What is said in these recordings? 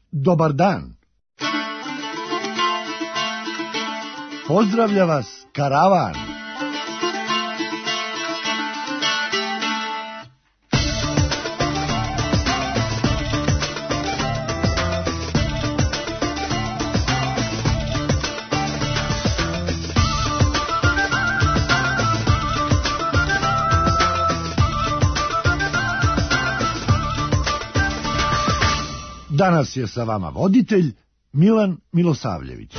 dobar dan. Pozdravlja vas karavan. Danas je sa vama voditelj Milan Milosavljević.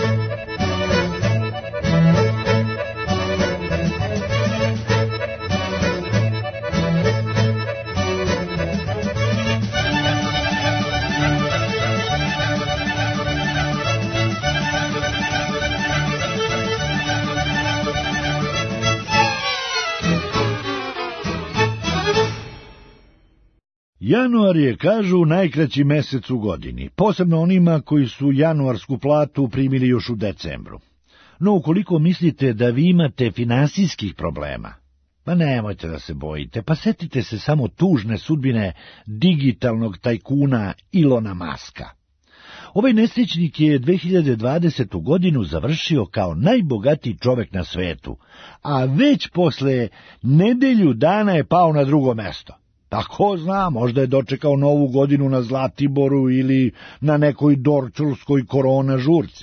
Januar je, kažu, najkraći mesec u godini, posebno onima koji su januarsku platu primili još u decembru. No, ukoliko mislite da vi imate finansijskih problema, pa nemojte da se bojite, pa setite se samo tužne sudbine digitalnog tajkuna Ilona Maska. Ovaj nesrećnik je 2020. godinu završio kao najbogatiji čovek na svetu, a već posle nedelju dana je pao na drugo mesto. Pa ko zna, možda je dočekao novu godinu na Zlatiboru ili na nekoj dorčulskoj korona žurci.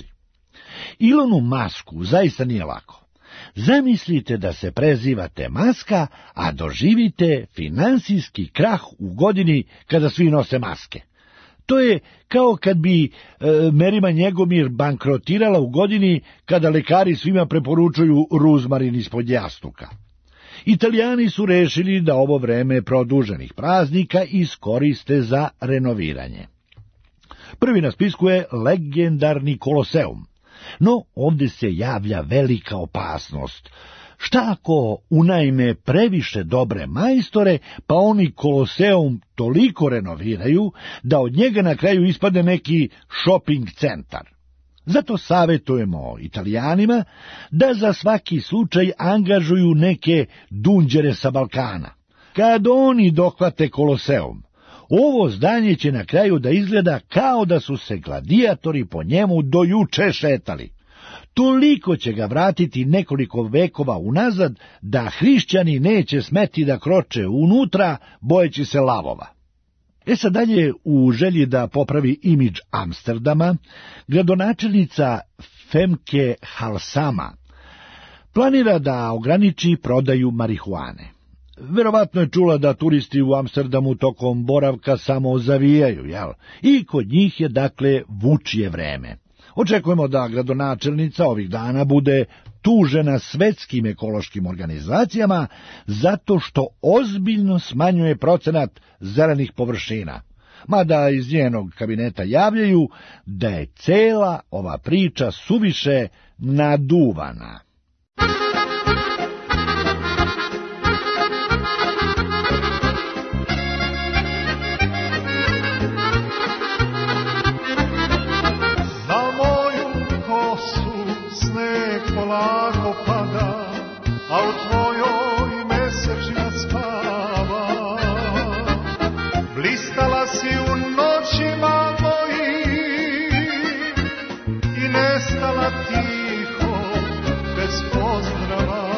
Ilonu Masku zaista nije lako. Zamislite da se prezivate Maska, a doživite finansijski krah u godini kada svi nose maske. To je kao kad bi Merima Njegomir bankrotirala u godini kada lekari svima preporučuju ruzmarin ispod jastuka. Italijani su rešili da ovo vreme produženih praznika iskoriste za renoviranje. Prvi na spisku je legendarni Koloseum, no ovdje se javlja velika opasnost. Šta ako unajme previše dobre majstore, pa oni Koloseum toliko renoviraju da od njega na kraju ispadne neki shopping centar? Zato savjetujemo Italijanima da za svaki slučaj angažuju neke dunđere sa Balkana. Kad oni dohvate Koloseum, ovo zdanje će na kraju da izgleda kao da su se gladijatori po njemu do juče šetali. Toliko će ga vratiti nekoliko vekova unazad da hrišćani neće smeti da kroče unutra, bojeći se lavova. Sad dalje, u želji da popravi imidž Amsterdama, gradonačelnica Femke Halsama planira da ograniči prodaju marihuane. Verovatno je čula da turisti u Amsterdamu tokom boravka samo zavijaju, jel? I kod njih je dakle vučije vreme. Očekujemo da gradonačelnica ovih dana bude tužena svetskim ekološkim organizacijama zato što ozbiljno smanjuje procenat zelenih površina, mada iz njenog kabineta javljaju da je cela ova priča suviše naduvana. Polako pada, a u tvojoj mesečina spava. Blistala si u noćima mojim i nestala tiho bez pozdrava.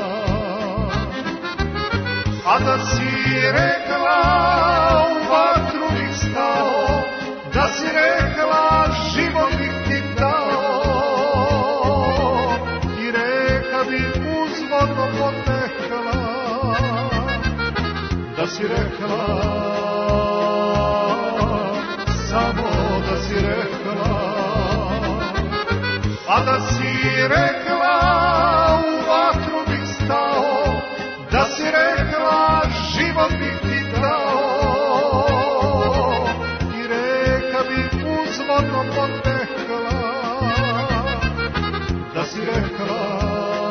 A da si rekla u vatru bih stao, da si rekla život bih ti dao, uzvodno potekla, da si rekla, samo da si rekla, a da si rekla u vatru bih stao, da si rekla život bih ti dao i reka bi uzvodno potekla, da si rekla,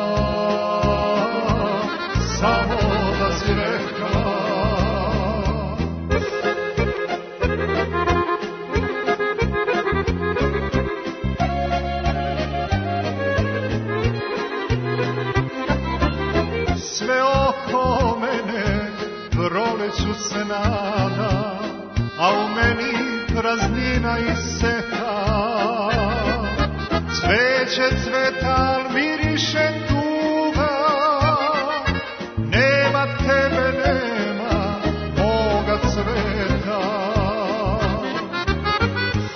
samo da si rekla. Sve oko mene proleću se nada, a u meni praznina i seta.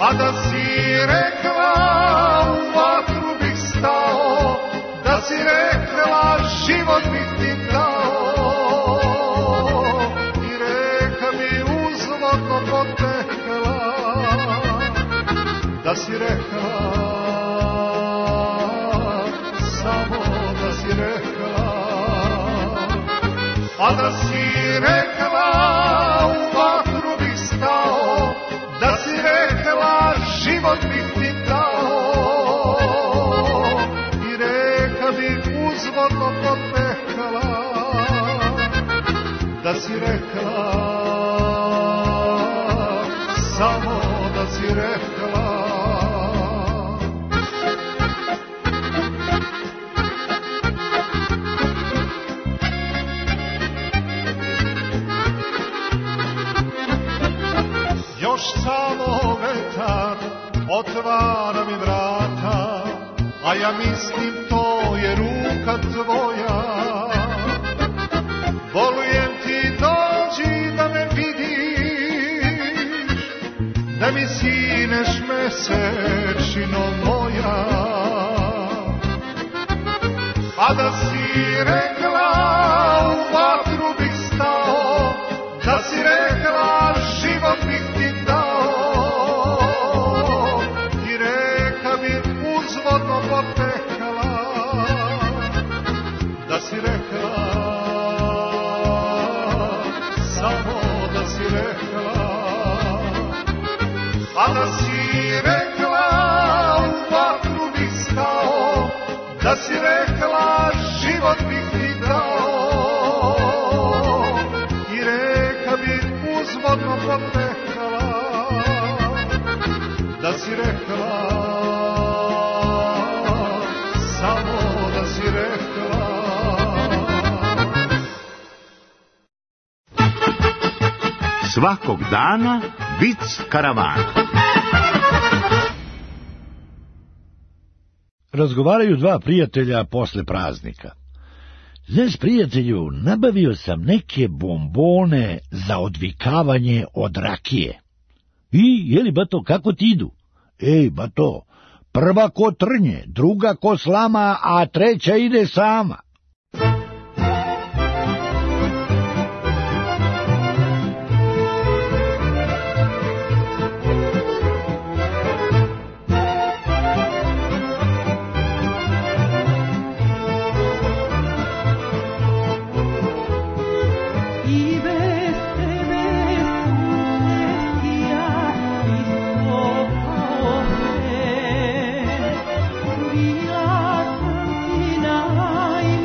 a da si rekla u vatru bih stao, da si rekla život bih ti dao, i reka bi uzvodno potekla, da si rekla, samo da si rekla, a da si rekla u vatru bih stao, da si rekla život bih ti dao, i reka bi uzvodno potekla, da si rekla, samo da si rekla. Još samo vetar otvara mi vrata, a ja mislim to je ruka tvoja. Volujem ti dođi da me vidiš, da mi sineš mesečino moja. A da si rekla u vatru bih stao, da si rekla život bih ti dao, i reka bi uzvodno potekla, da si rekla, samo da si rekla, a da si rekla u vatru bih stao, da si rekla život bih ti dao, i reka bi uzvodno potekla, da si rekla, samo da si rekla. Svakog dana vic karavana. Razgovaraju dva prijatelja posle praznika. Znaš, prijatelju, nabavio sam neke bombone za odvikavanje od rakije. I, jeli, bato, kako ti idu? Ej, bato, prva ko trnje, druga ko slama, a treća ide sama. Bila sam ti naj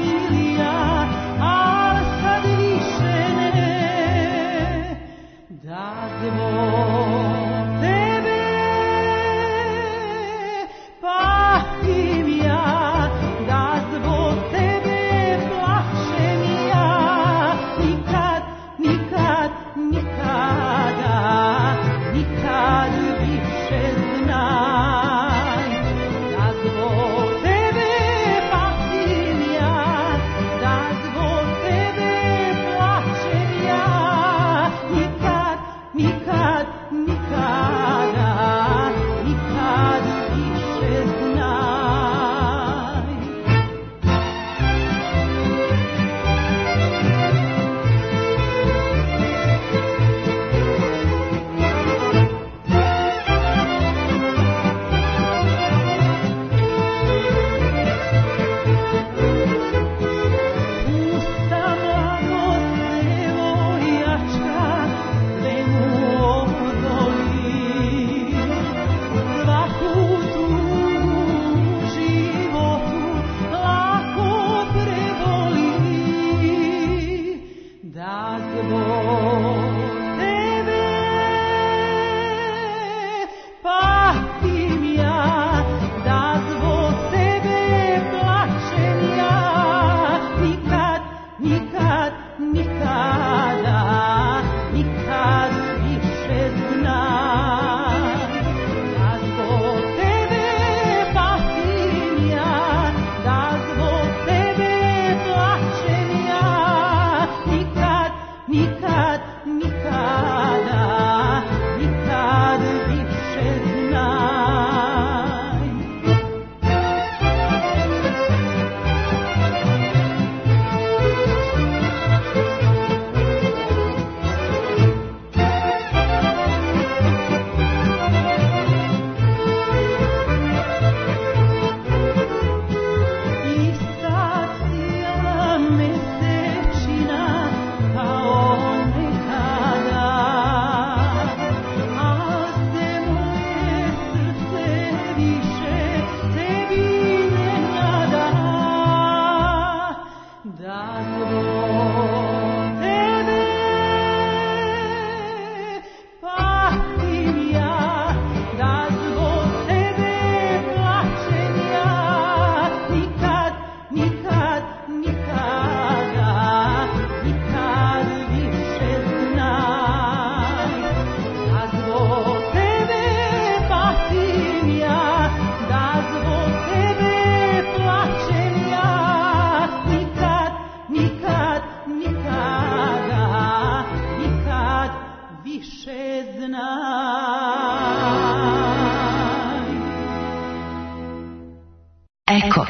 Eko.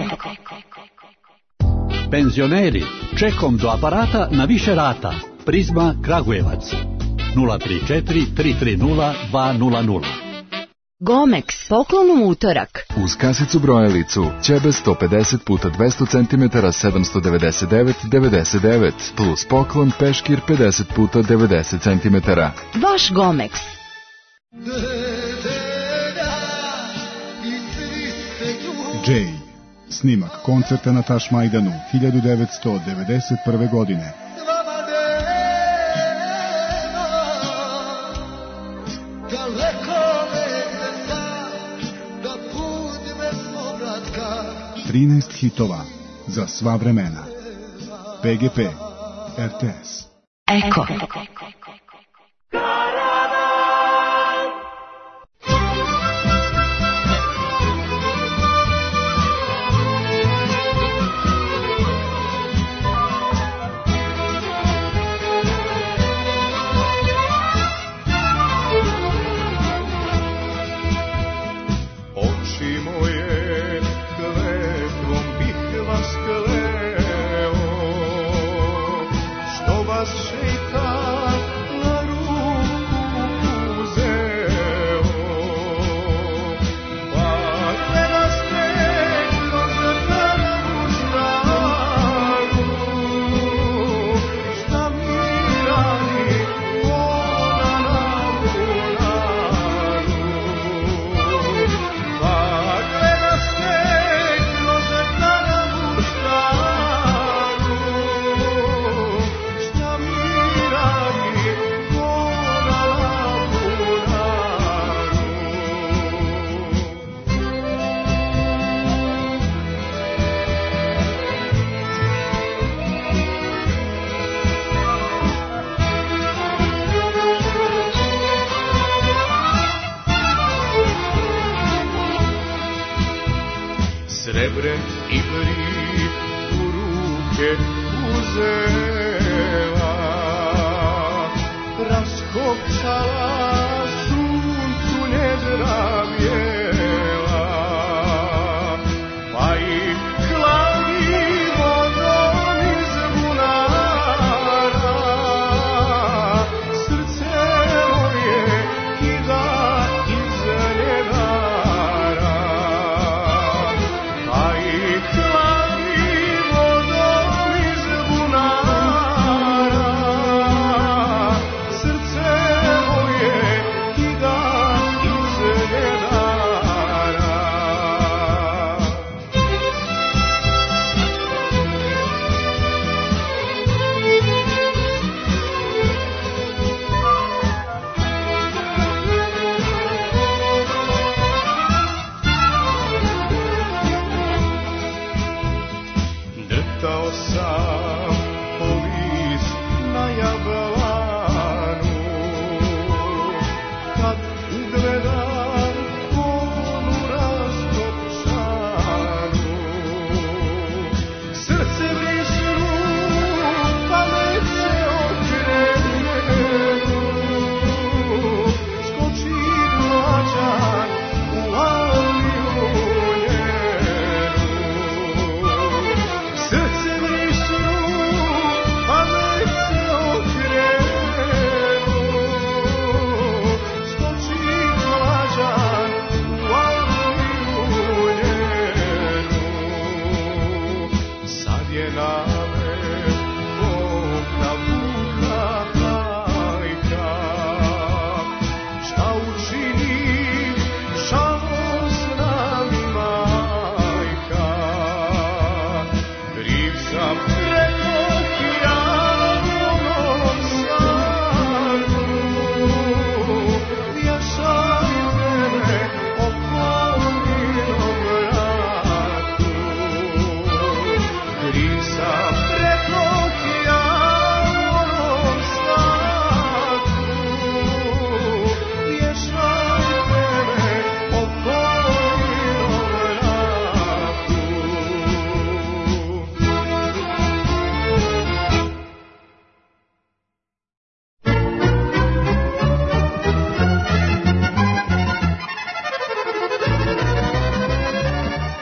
Penzioneri, čekom do aparata na više rata. Prizma Kragujevac 034 330 200. Gomex, poklon u utorak. Uz kasicu brojalicu, ćebe 150 puta 200 cm 799,99 plus poklon peškir 50 puta 90 cm. Vaš Gomex. Jay. Snimak koncerta na Tašmajdanu 1991. godine. Trinaest hitova za sva vremena. PGP RTS. Eko. Srebre i brik u ruke uzela, raskopčala suncu njedra bijela, pa i hladi vodom iz bunara, srce moje kida iz nevara. Srce moje kida iz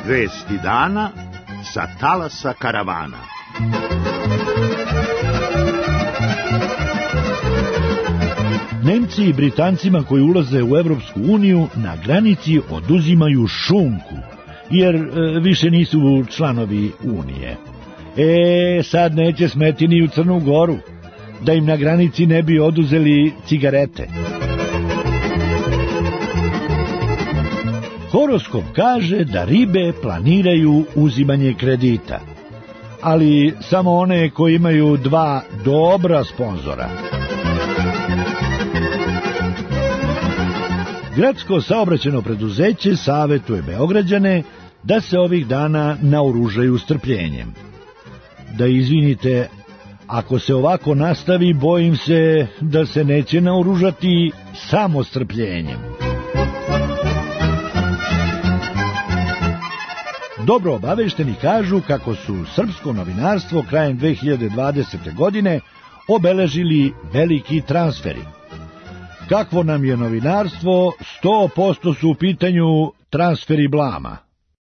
Vesti dana sa talasa karavana. Nemci i Britancima koji ulaze u Evropsku uniju na granici oduzimaju šunku, jer više nisu članovi Unije. Sad neće smeti ni u Crnu Goru, da im na granici ne bi oduzeli cigarete. Horoskop kaže da ribe planiraju uzimanje kredita, ali samo one koji imaju dva dobra sponzora. Gradsko saobraćajno preduzeće savetuje Beograđane da se ovih dana naoružaju strpljenjem. Da izvinite, ako se ovako nastavi, bojim se da se neće naoružati samo strpljenjem. Dobro obavešteni kažu kako su srpsko novinarstvo krajem 2020. godine obeležili veliki transferi. Kakvo nam je novinarstvo, 100% su u pitanju transferi blama.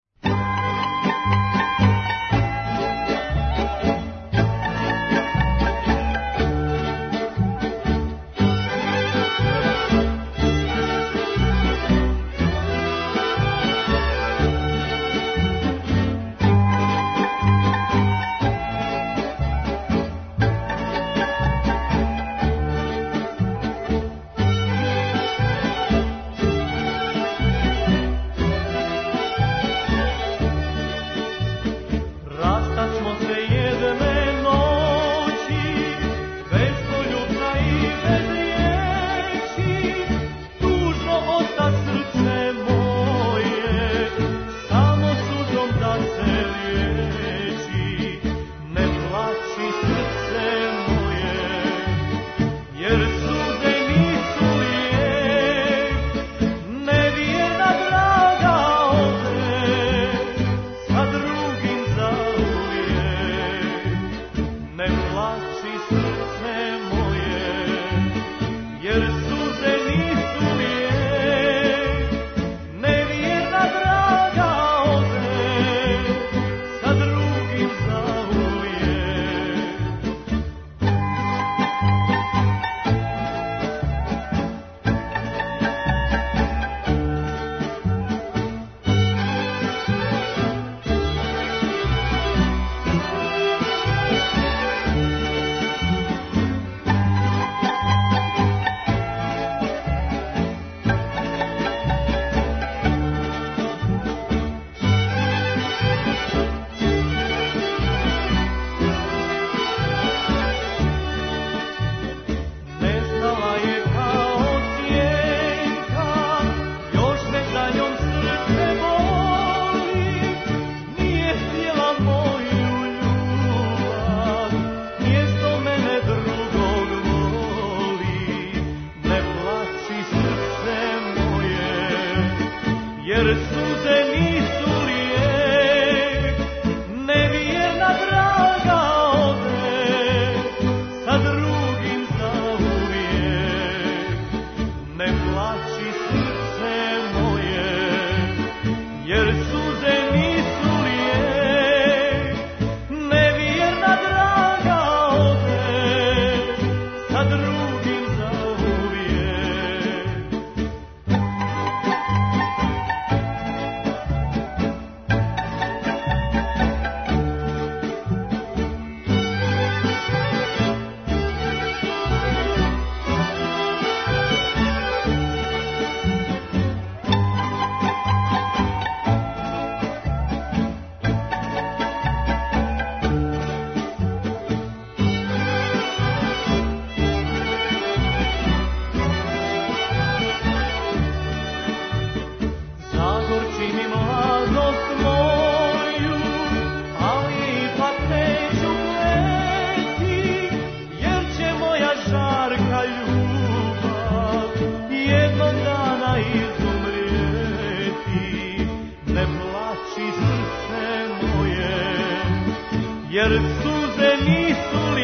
jer suze nisu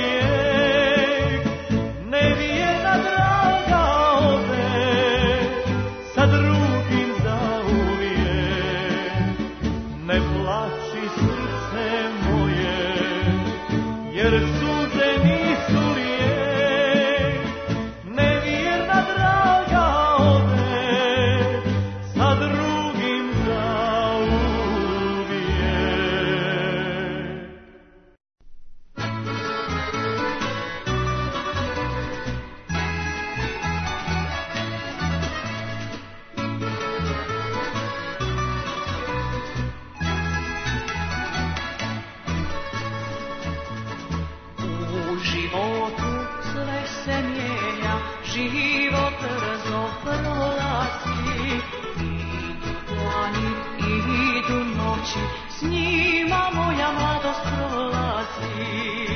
lijek, nevjerna draga ode, sa drugim zauvijek, ne život brzo prolazi. Idu dani, idu noći, s njima moja mladost prolazi.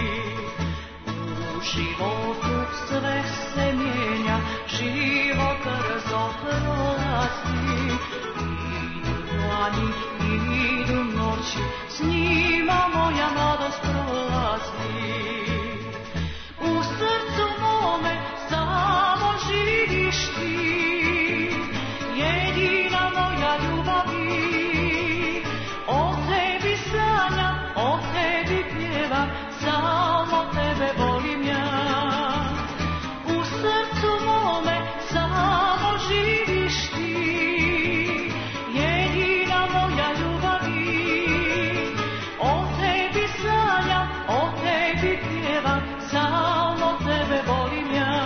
U životu sve se mijenja, život brzo prolazi. Idu dani, idu noći, s njima moja mladost prolazi. U srcu mome samo živiš ti, jedina moja ljubavi. O tebi sanjam, o tebi pjevam, samo tebe volim ja. U srcu mome samo živiš ti, jedina moja ljubavi. O tebi sanjam, o tebi pjevam, samo tebe volim ja.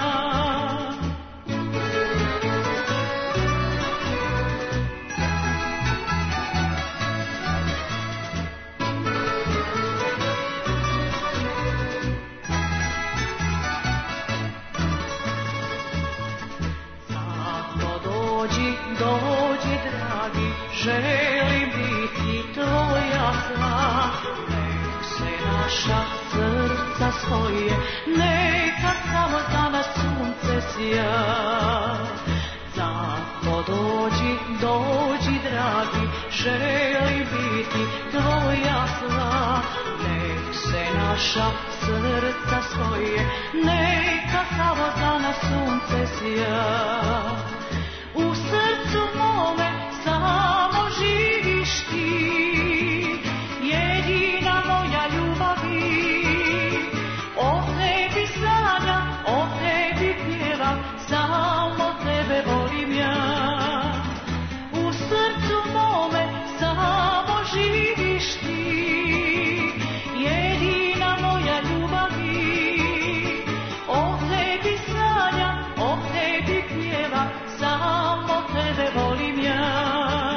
Dođi, dragi, želim biti tvoja sva. Nek se naša srca spoje, neka samo za nas sunce sja. Zato dođi, dragi, želim biti tvoja sva. Nek se naša srca spoje, neka samo za nas sunce sja. U srcu mome samo živiš ti, jedina moja ljubavi. O tebi sanjam, o tebi pjevam, samo tebe volim ja. U srcu mome samo živiš ti, jedina moja ljubavi. O tebi sanjam, o tebi pjevam, samo tebe volim ja.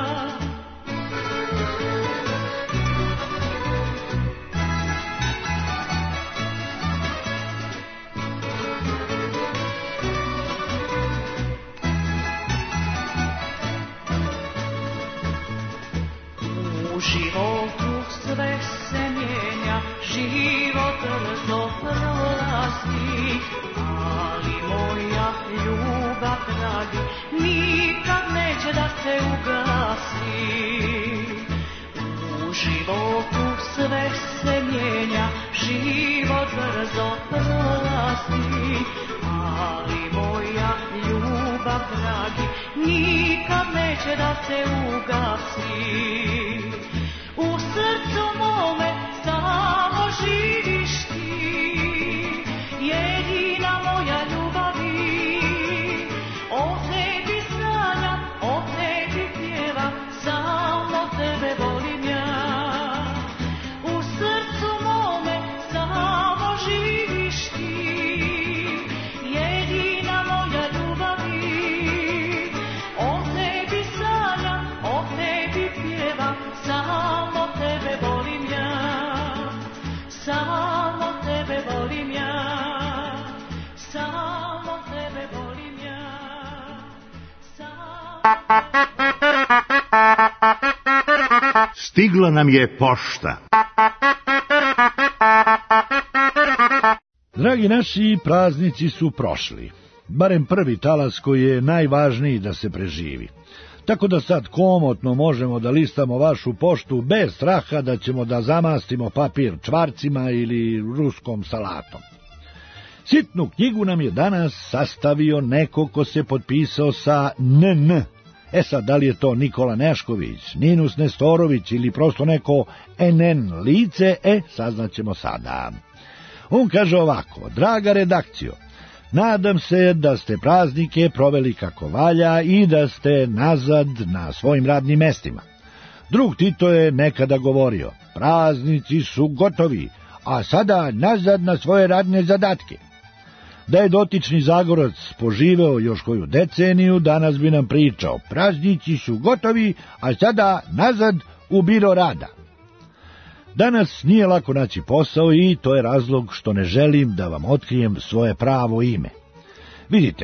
U životu sve se mijenja, život brzo prolazi, ali moja ljubav, dragi, nikad neće da se ugasi. U životu sve se mijenja, život brzo prolazi, ali moja ljubav, dragi, nikad neće da se ugasi. U srcu mome samo živiš ti, jedina moja ljubavi. O tebi sanjam, o tebi pjevam, samo tebe volim ja. U srcu mome samo živiš ti, jedina moja ljubavi. O tebi sanjam, o tebi pjevam, samo tebe volim ja. Samo tebe volim ja. Samo tebe volim ja. Stigla nam je pošta. Dragi naši, praznici su prošli. Barem prvi talas koji je najvažniji da se preživi. Tako da sad komotno možemo da listamo vašu poštu bez straha da ćemo da zamastimo papir čvarcima ili ruskom salatom. Sitnu knjigu nam je danas sastavio neko ko se potpisao sa NN. Sad, da li je to Nikola Nešković, Ninus Nestorović ili prosto neko NN lice, saznaćemo sada. On kaže ovako: draga redakcijo, nadam se da ste praznike proveli kako valja i da ste nazad na svojim radnim mestima. Drug Tito je nekada govorio: praznici su gotovi, a sada nazad na svoje radne zadatke. Da je dotični Zagorac poživeo još koju deceniju, danas bi nam pričao: praznici su gotovi, a sada nazad u biro rada. Danas nije lako naći posao i to je razlog što ne želim da vam otkrijem svoje pravo ime. Vidite,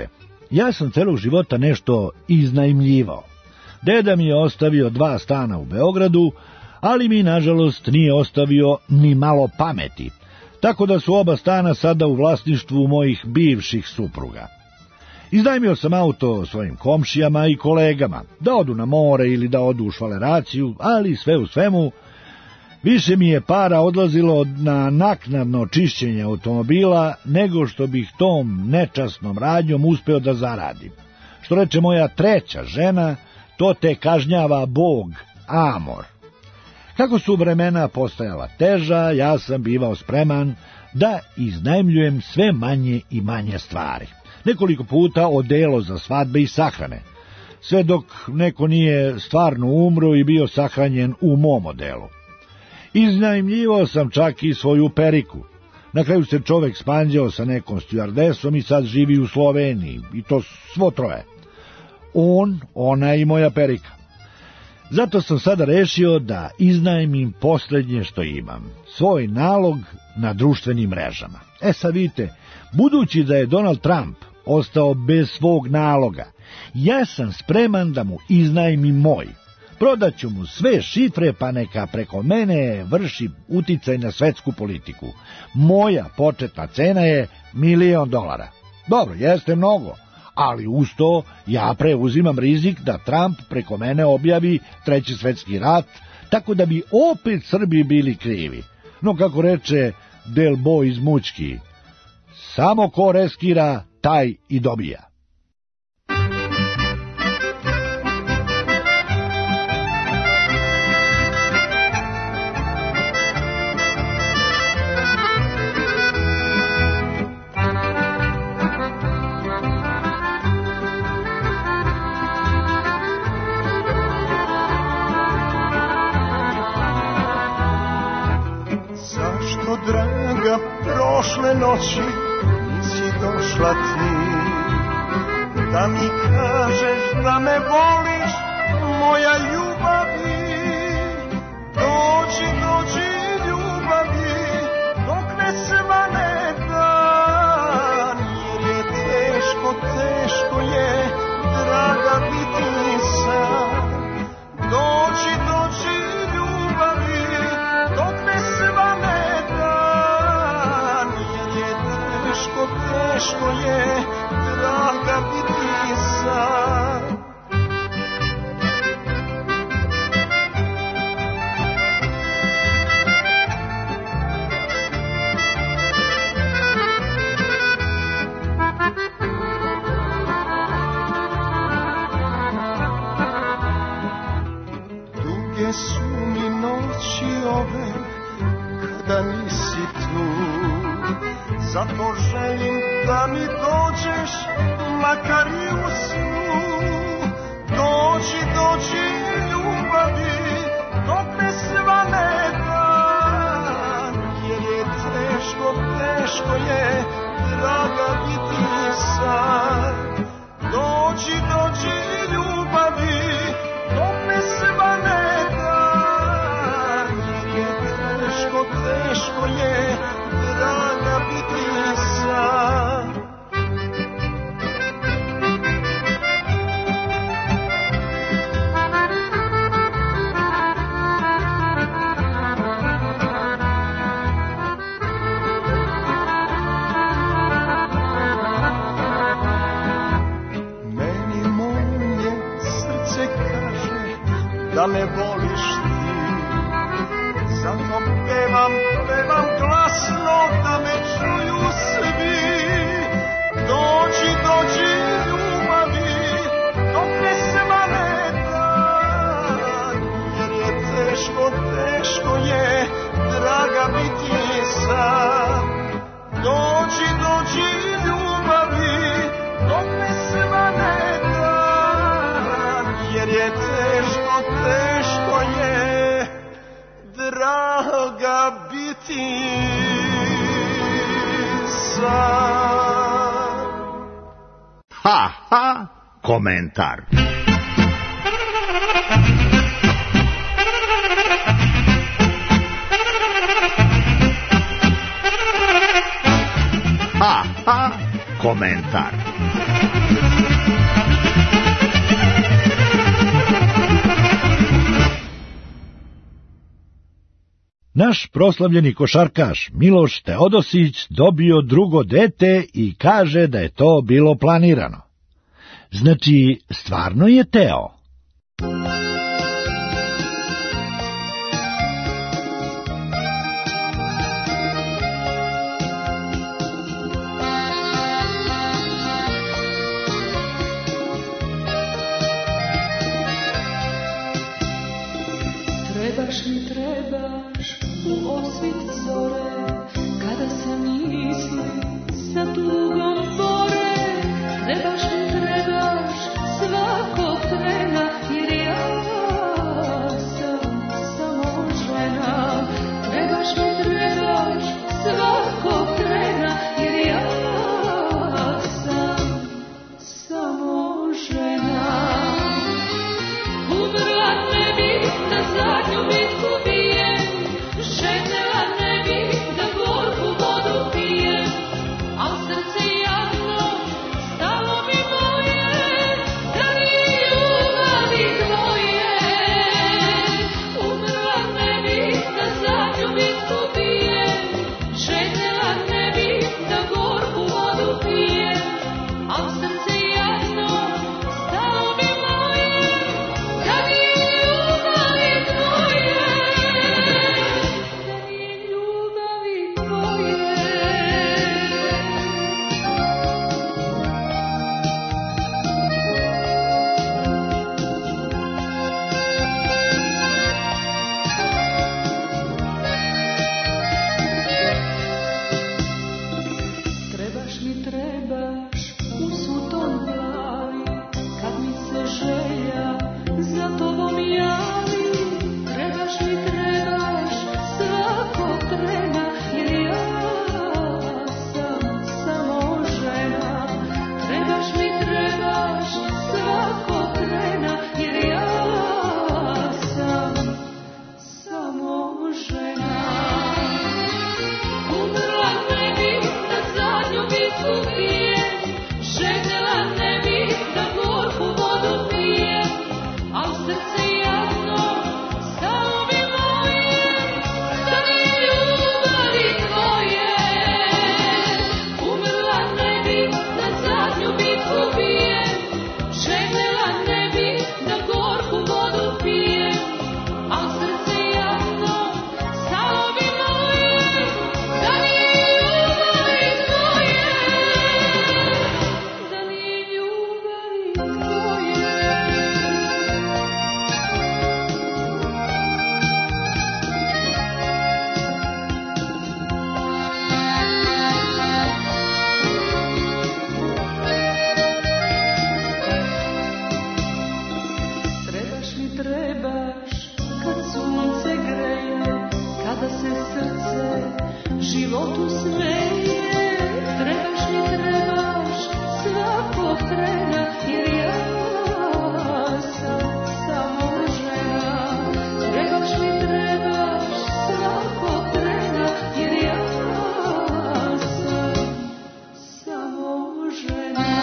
Ja sam celog života nešto iznajmljivao. Deda mi je ostavio 2 stana u Beogradu, ali mi, nažalost, nije ostavio ni malo pameti, tako da su oba stana sada u vlasništvu mojih bivših supruga. Iznajmio sam auto svojim komšijama i kolegama, da odu na more ili da odu u švaleraciju, ali sve u svemu, više mi je para odlazilo na naknadno čišćenje automobila, nego što bih tom nečasnom radnjom uspeo da zaradim. Što reče moja 3. žena, to te kažnjava Bog, Amor. Kako su vremena postajala teža, ja sam bivao spreman da iznajmljujem sve manje i manje stvari. Nekoliko puta odelo za svadbe i sahrane, sve dok neko nije stvarno umro i bio sahranjen u mom odelu. Iznajmljivao sam čak i svoju periku. Na kraju se čovek spanđao sa nekom stjuardesom i sad živi u Sloveniji, i to svo 3. On, ona i moja perika. Zato sam sada rešio da iznajmim poslednje što imam, svoj nalog na društvenim mrežama. Sad vidite, budući da je Donald Trump ostao bez svog naloga, ja sam spreman da mu iznajmim moj. Prodaću mu sve šifre, pa neka preko mene vrši uticaj na svetsku politiku. Moja početna cena je $1.000.000. Dobro, jeste mnogo, ali uz to ja preuzimam rizik da Trump preko mene objavi 3. svetski rat, tako da bi opet Srbi bili krivi. No, kako reče Del Boy iz Mućki, samo ko reskira, taj i dobija. Zašto, draga, prošle noći nisi došla ti, da mi kažeš da me voliš, moja ljubavi. Dođi, dođi, ljubavi, dok ne svane dan, jer je teško, teško je, draga, biti sam. Dođi, dođi, ljubavi, dok ne svane dan, jer je teško, teško je, draga, biti sam. Duge su mi noći ove kada nisi tu, zato želim da mi dođeš, makar i u snu. Dođi, dođi, ljubavi, dok ne svane dan, jer je teško, teško je, draga, biti sam. Dođi, dođi, ljubavi, dok ne svane dan, jer je teško, teško je, draga, biti sam. Meni moje srce kaže da me voliš ti, zato pevam, pevam glasno da me čuju svi. Dođi, dođi, ljubavi, dok ne svane dan, jer je teško, teško je, draga, biti sam. Dođi, dođi, ljubavi, dok ne svane dan, jer je teško, teško je, draga, biti sam. Ha, ha, komentar. Ha, ha, komentar. Naš proslavljeni košarkaš Miloš Teodosić dobio drugo dete i kaže da je to bilo planirano. Znači, stvarno je Teo. Trebaš mi, trebaš u osvit zore, kada se misli sa tugom bore. Trebaš mi, trebaš svakog trena, jer ja sam samo žena. Trebaš mi, trebaš svakog trena, jer ja sam samo žena. Umrla ne bi da zadnju bitku bijem, željela ne bi da gorku vodu pijem, al srce jadno stalo mi moje, da nije ljubavi tvoje. Umrla ne bi da zadnju bitku bijem, željela ne bi da gorku vodu pijem, al srce jadno stalo mi moje, da nije ljubavi tvoje, da nije ljubavi tvoje. Trebaš mi, trebaš u sutom glavi, kad mi se želja za tobom javi. Trebaš mi, trebaš svakog trena, jer ja sam samo žena. Trebaš mi, trebaš svakog trena, jer ja sam samo žena. Umrla ne bi da zadnju bitku bijem, željela ne bi da gorku vodu pijem, al srce jadno stalo mi moje, da nije ljubavi tvoje. Umrla ne bi da zadnju bitku bijem, željela ne bi da gorku vodu pijem, al srce jadno stalo mi moje, da nije ljubavi tvoje, da nije ljubavi tvoje. Trebaš mi, trebaš kad sunce greje, kada se srce životu smeje. Trebaš mi, trebaš svakog trena, jer ja sam samo žena. Trebaš mi, trebaš svakog trena, jer ja sam samo žena.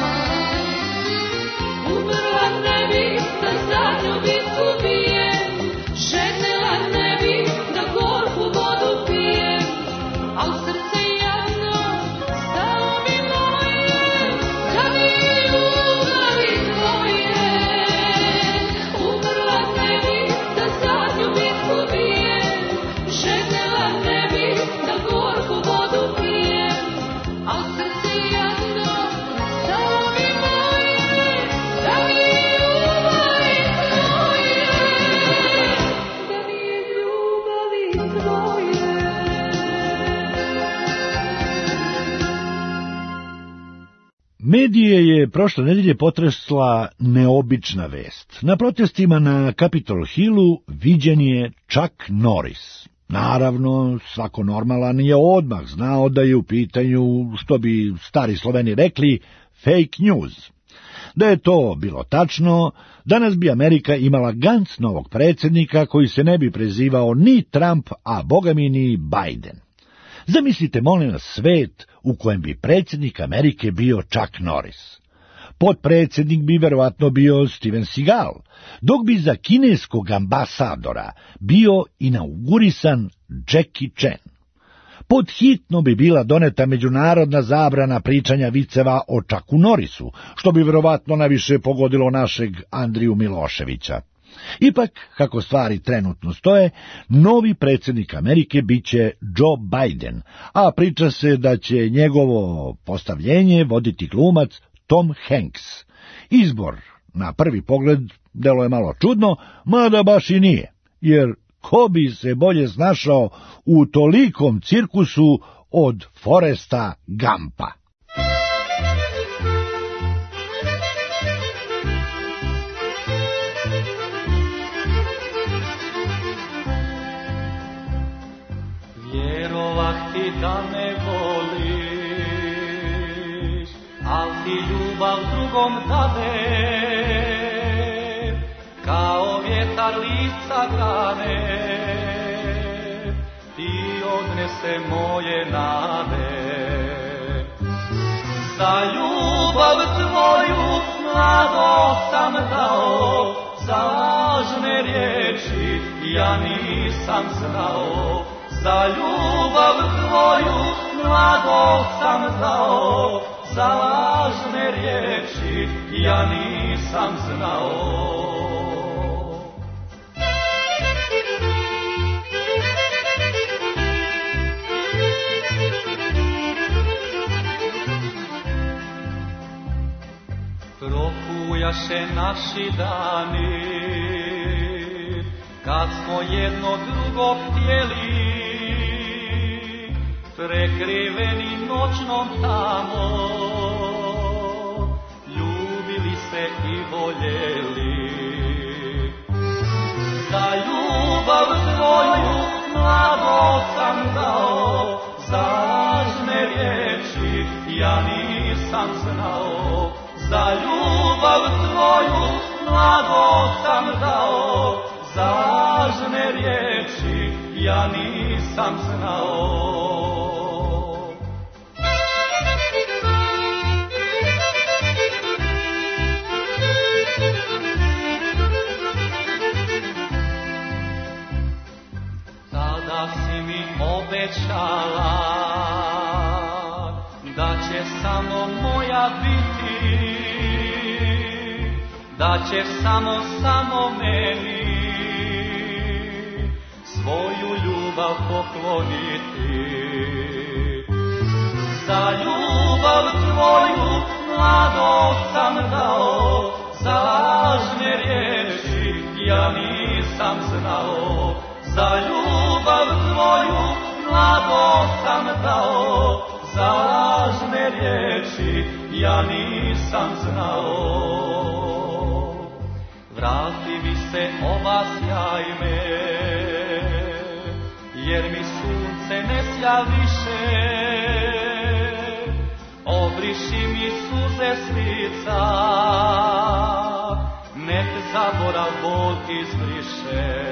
Umrla ne bi da zadnju bitku bijem, željela ne bi da gorku vodu pijem, al srce jadno stalo mi moje, da nije ljubavi tvoje. Umrla ne bi da zadnju bitku bijem, željela ne bi da gorku vodu pijem, al srce jadno stalo mi moje, da nije ljubavi tvoje, da nije ljubavi tvoje. Medije je prošle nedelje potresla neobična vest. Na protestima na Capitol Hillu viđen je Chuck Norris. Naravno, svako normalan je odmah znao da je u pitanju, što bi stari Sloveni rekli, fake news. Da je to bilo tačno, danas bi Amerika imala ganc novog predsjednika koji se ne bi prezivao ni Trump, a bogami ni Biden. Zamislite, molim vas, svet u kojem bi predsjednik Amerike bio Chuck Norris. Potpredsjednik bi verovatno bio Steven Seagal, dok bi za kineskog ambasadora bio inaugurisan Jackie Chan. Podhitno bi bila doneta međunarodna zabrana pričanja viceva o Chucku Norrisu, što bi verovatno najviše pogodilo našeg Andriju Miloševića. Ipak, kako stvari trenutno stoje, novi predsjednik Amerike biće Joe Biden, a priča se da će njegovo postavljenje voditi glumac Tom Hanks. Izbor, na prvi pogled, delo je malo čudno, mada baš i nije, jer ko bi se bolje snašao u tolikom cirkusu od Foresta Gumpa? Vjerovah ti da me voliš, al ti ljubav drugom dade, kao vjetar lica grane, ti odnese moje nade. Za ljubav tvoju mlado sam dao, za lažne riječi ja nisam znao. Za ljubav tvoju mlado sam dao, za lažne riječi ja nisam znao. Prohujaše naši dani, kad smo jedno drugo htjeli, prekriveni noćnom tamo, ljubili se i voljeli. Za ljubav tvoju mlado sam dao, za lažne riječi ja nisam znao. Za ljubav tvoju mlado sam dao, za lažne riječi ja nisam znao. Tada si mi obećala da će samo moja biti, da ćeš samo meni svoju ljubav pokloniti. Za ljubav tvoju mlado sam dao, za lažne riječi ja nisam znao. Za ljubav tvoju mlado sam dao, za lažne riječi ja nisam znao. Vrati mi se ova sjaj me, jer mi sunce ne sja više. Obriši mi suze s lica, nek zaborav bol izbriše.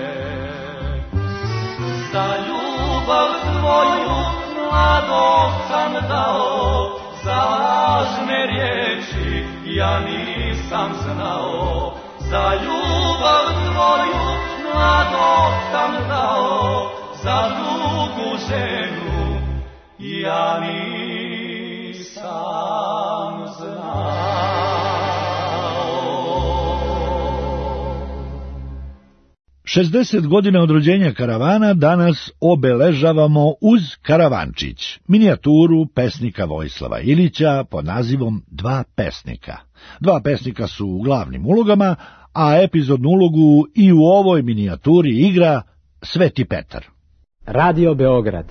Za ljubav tvoju mlado sam dao, za lažne riječi ja nisam znao. Za ljubav tvoju mlado sam dao, za drugu ženu ja nisam znao. 60 godina od rođenja karavana danas obeležavamo uz Karavančić, minijaturu pesnika Vojislava Ilića pod nazivom Dva pesnika. Dva pesnika su u glavnim ulogama, a epizodnu ulogu i u ovoj minijaturi igra Sveti Petar. Radio Beograd.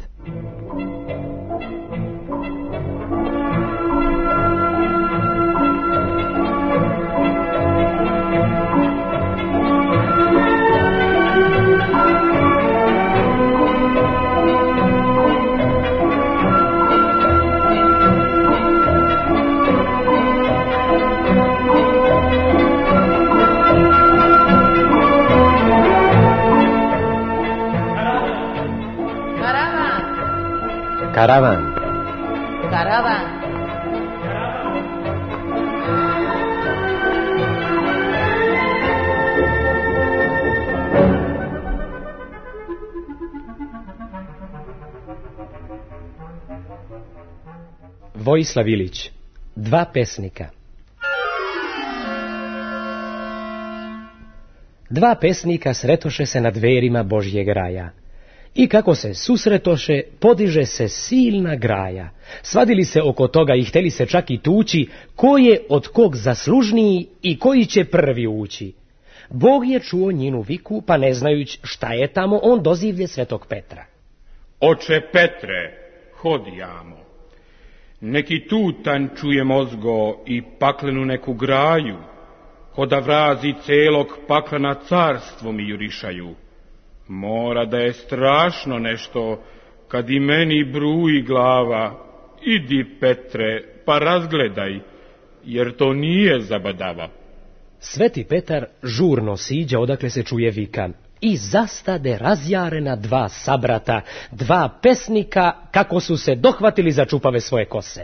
Karavan. Karavan. Vojislav Ilić. Dva pesnika. Dva pesnika sretoše se na dverima Božjeg raja. I kako se susretoše, podiže se silna graja. Svadili se oko toga i hteli se čak i tući, ko je od kog zaslužniji i koji će prvi ući. Bog je čuo njinu viku, pa ne znajući šta je tamo, on dozivlje svetog Petra. Oče Petre, hodijamo. Neki tutanj čuje mozgo i paklenu neku graju, hoda vrazi celog paklena carstvo mi jurišaju. Mora da je strašno nešto, kad i meni bruji glava. Idi, Petre, pa razgledaj, jer to nije zabadava. Sveti Petar žurno siđa odakle se čuje vika i zastade razjarena dva sabrata, dva pesnika, kako su se dohvatili za čupave svoje kose.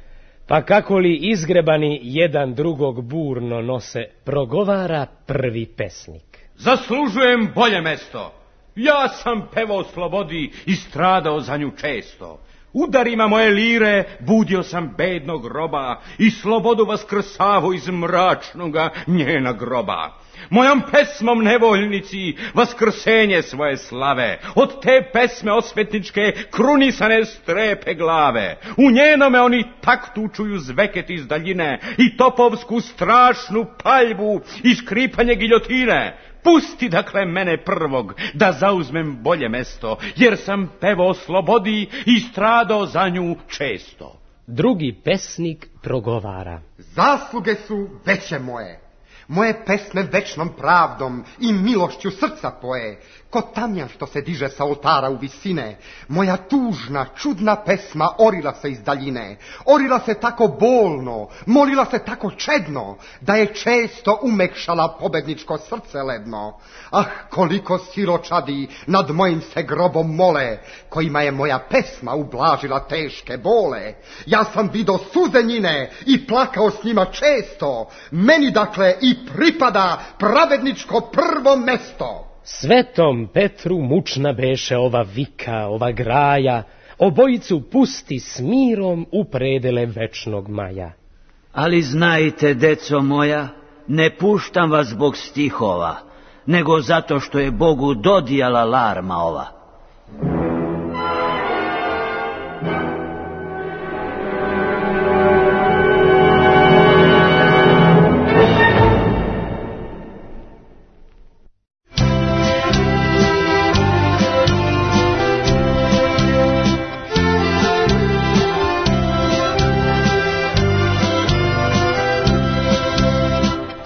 Pa kako li izgrebani jedan drugog burno nose, progovara prvi pesnik. Zaslužujem bolje mesto. Ja sam pevao slobodi i stradao za nju često. Udarima moje lire budio sam bednog roba i slobodu vaskrsavo iz mračnoga njena groba. Mojom pesmom nevoljnici vaskrsenje svoje slave, od te pesme osvetničke krunisane strepe glave. U njenome oni taktu čuju zveket iz daljine i topovsku strašnu paljbu i škripanje giljotine. Pusti dakle mene prvog da zauzmem bolje mesto, jer sam pevao slobodi i stradao za nju često. Drugi pesnik progovara. Zasluge su veće moje. Moje pesme večnom pravdom i milošću srca poje, ko tamjan što se diže sa oltara u visine. Moja tužna, čudna pesma orila se iz daljine, orila se tako bolno, molila se tako čedno, da je često umekšala pobedničko srce ledno. Ah, koliko siročadi nad mojim se grobom mole, kojima je moja pesma ublažila teške bole. Ja sam vidio suze njine i plakao s njima često, meni dakle i pripada pravedničko prvo mesto. Svetom Petru mučna beše ova vika, ova graja, obojicu pusti s mirom u predele večnog maja. Ali znajte, deco moja, ne puštam vas zbog stihova, nego zato što je Bogu dodijala larma ova.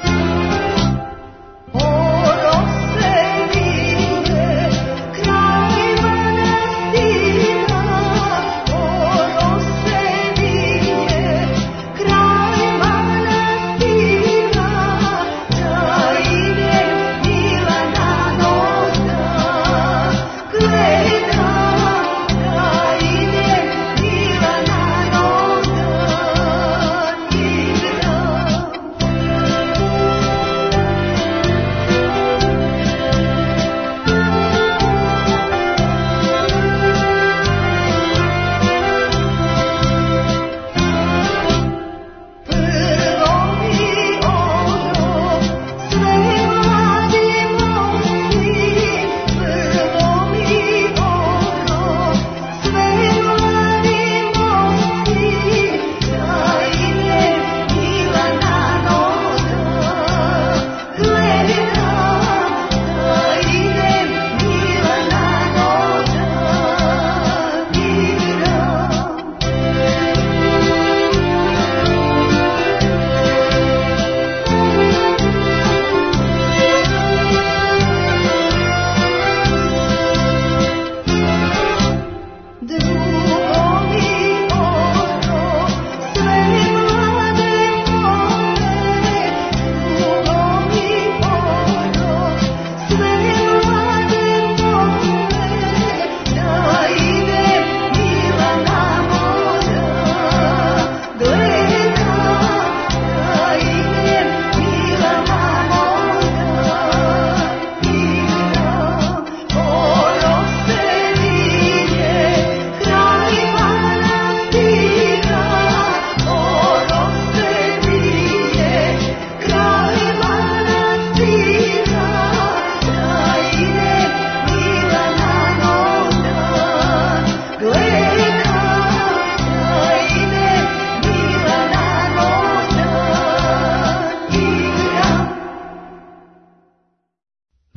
Oro se vide, kraj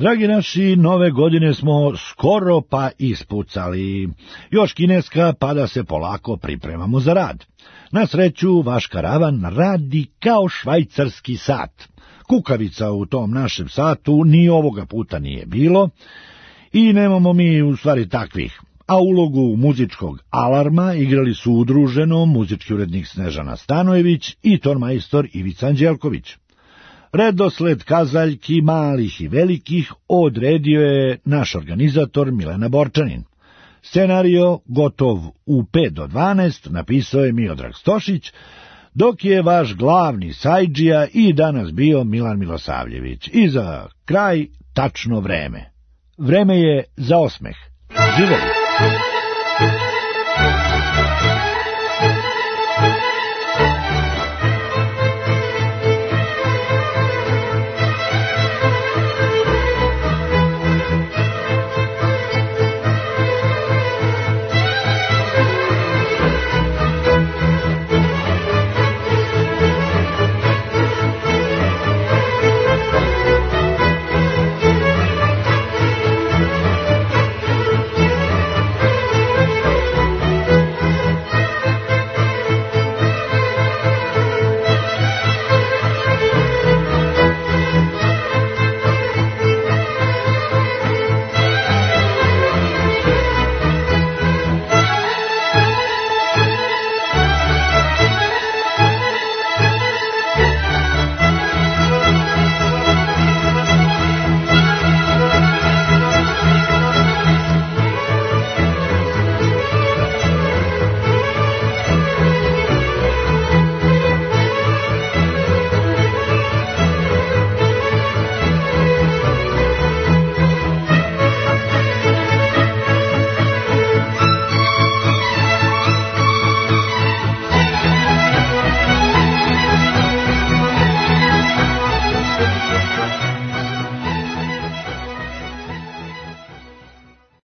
Dragi naši, nove godine smo skoro pa ispucali. Još kineska, pa da se polako pripremamo za rad. Na sreću, vaš karavan radi kao švajcarski sat. Kukavica u tom našem satu ni ovoga puta nije bilo i nemamo mi u stvari takvih. A ulogu muzičkog alarma igrali su udruženo muzički urednik Snežana Stanojević i tonmajstor Ivica Anđelković. Redosled kazaljki, malih i velikih, odredio je naš organizator Milena Borčanin. Scenario, gotov u 5 do 12, napisao je Miodrag Stošić, dok je vaš glavni sajdžija i danas bio Milan Milosavljević. I za kraj, tačno vreme. Vreme je za osmeh. Živeli!